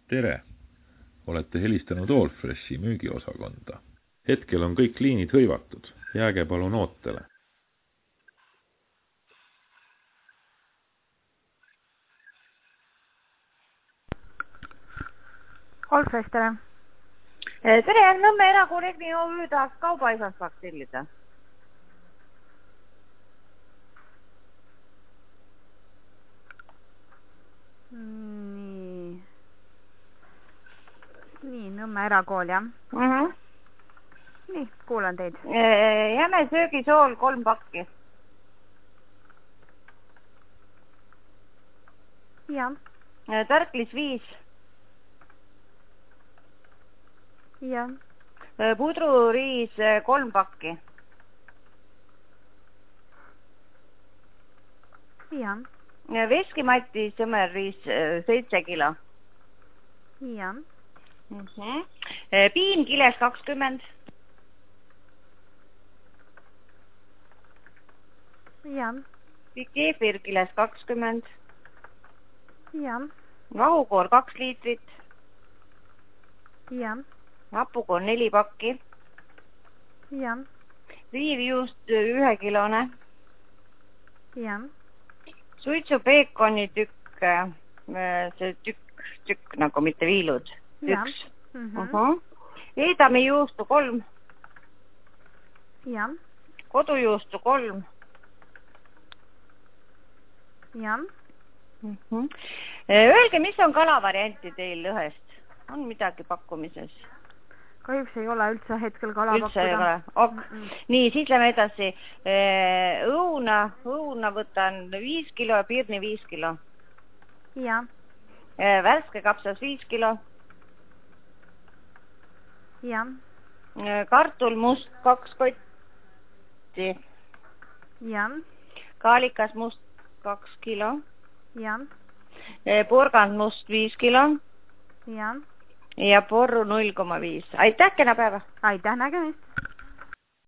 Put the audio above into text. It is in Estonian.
Tere! Olete helistanud Allfreshi müügiosakonda. Hetkel on kõik liinid hõivatud. Jääge palun ootele. Allfresh, tere! Tere, Nõmme erakoolekni OÜ tahaks kaubaisast saaks tellida. Nii, Nõmme erakool, jah? Nii, kuulan teid. Jäme söögisool 3 pakki. Jah. Tärklis 5. Jah. Pudruriis 3 pakki. Jah. Veskimati sõmerriis 7 kilo. Jah. Piim kiles 20. Jah. Keefir kiles 20. Jah. Vahukoor 2 liitrit. Jah. Hapukoor 4 pakki. Jah. Riivjuust 1 kilone. Jah. Suitsu peekoni tükk, see tükk nagu mitte viilud. Üks. Eedami juustu 3. Jah. Kodujuustu 3. Jah. Öelge, mis on kalavarianti teil lõhest? On midagi pakkumises? Kahjuks ei ole üldse hetkel kala üldse pakkuda. Ei. Nii, siis lähme edasi. Õuna võtan 5 kilo ja pirni 5 kilo. Jah. Värske kapsas 5 kilo. Jah. Kartul must 2 kotti. Jah. Kaalikas must 2 kilo. Jah. Porgand must 5 kilo. Jah. Ja porru 0,5. Aitäh, kena päeva! Aitäh, nägemist!